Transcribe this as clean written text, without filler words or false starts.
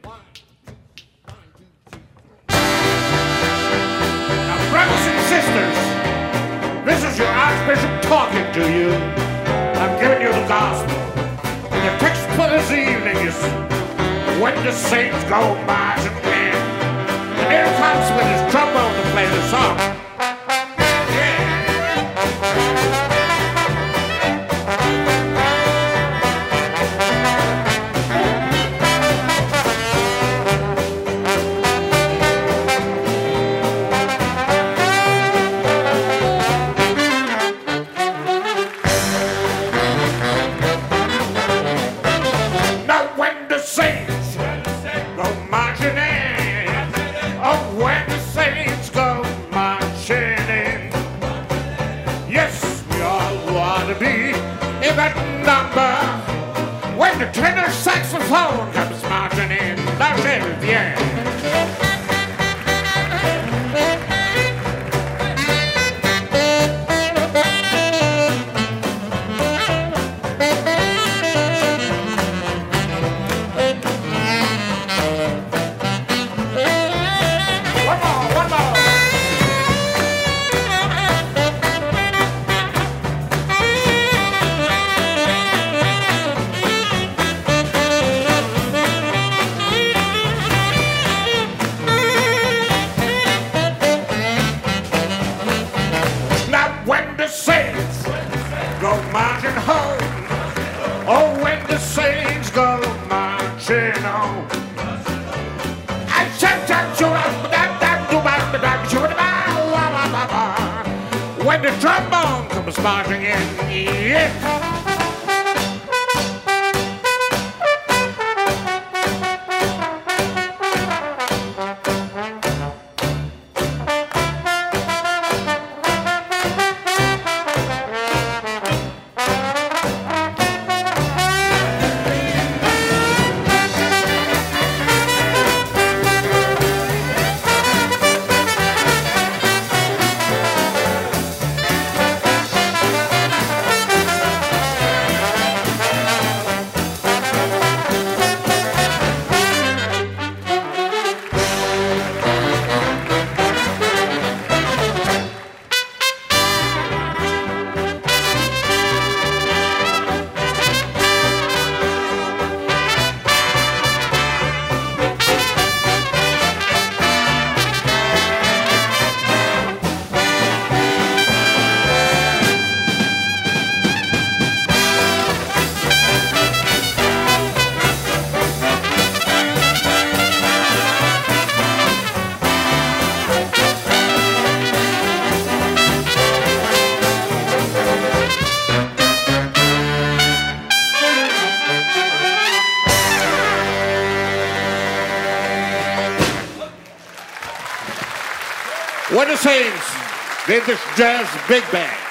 Now, brothers and sisters, this is your Archbishop talking to you. I'm giving you the gospel. And the text for this evening is when the saints go marching in. And here comes with his trombone to play the song. When the tenor saxophone comes marching in, that's it, yeah. When the trombone comes marching in, yeah. When the Saints did this jazz big band.